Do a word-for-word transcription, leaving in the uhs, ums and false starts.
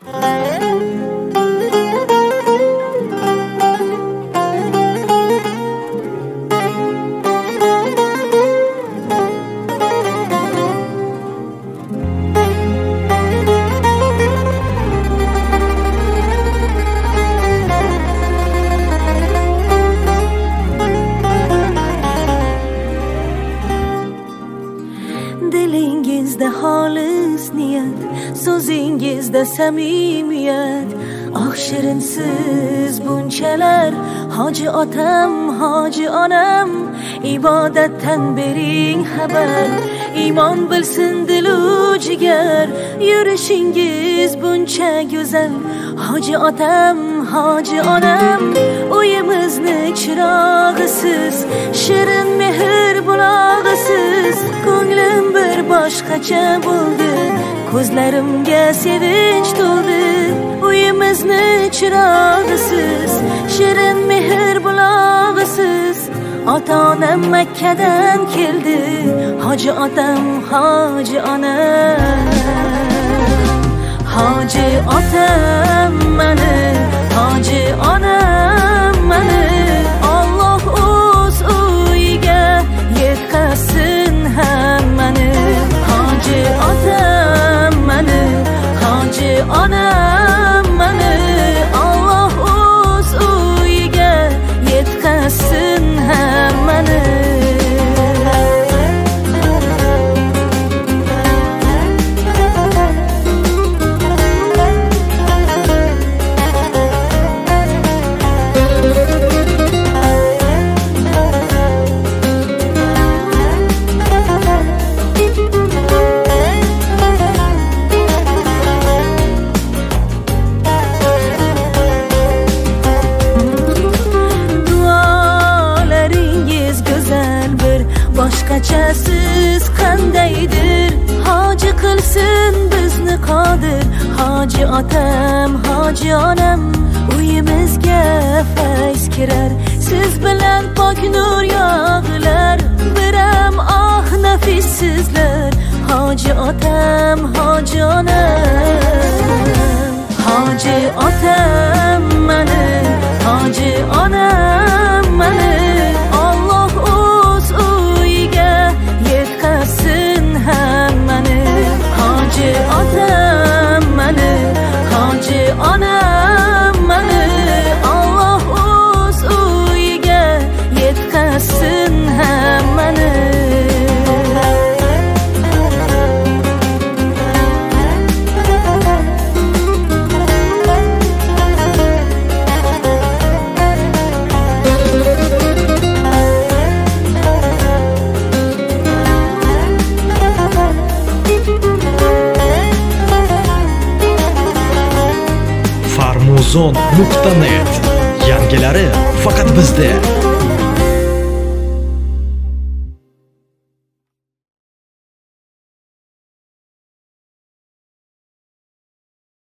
Dilingizda xolis niyat, so'zingizda samimiyat. Oh shirinsiz bunchalar, hoji otam, hoji onam, ibodatdan bering xabar. Iymon bilsin dilu jigar, yurishingiz buncha go'zal. Hoji otam, hoji onam, uyimizni chirog'isiz, shirin mehr bulog'isiz. Ko'nglim bir boshqacha bo'ldi, ko'zlarimga sevinch to'ldi. Uyimizni chirog'isiz, shirin mehr bulog'isiz. Ota-onam Makkadan keldi, hoji otam, hoji onam. Hoji otam mani, hoji onam mani, Alloh o'z uyiga yetkazsin hammani. Hoji otam mani, hoji onam mani, Alloh o'z uyiga yetkazsin hammani. Boshqachasiz qandaydir, hoji qilsin bizni qodir. Hoji otam, hoji onam, uyimizga fayz kirar. Siz bilan pok nur yog'ilar, biram oh nafissizlar. Hoji otam, hoji onam. Hoji otam mani, hoji onam mani, Alloh o'z uyiga yetkazsin hammani. Hoji otam mani, hoji onam mani, Alloh o'z uyiga yetkazsin hammani. farmuzon nuqta net. Yangilari faqat bizda.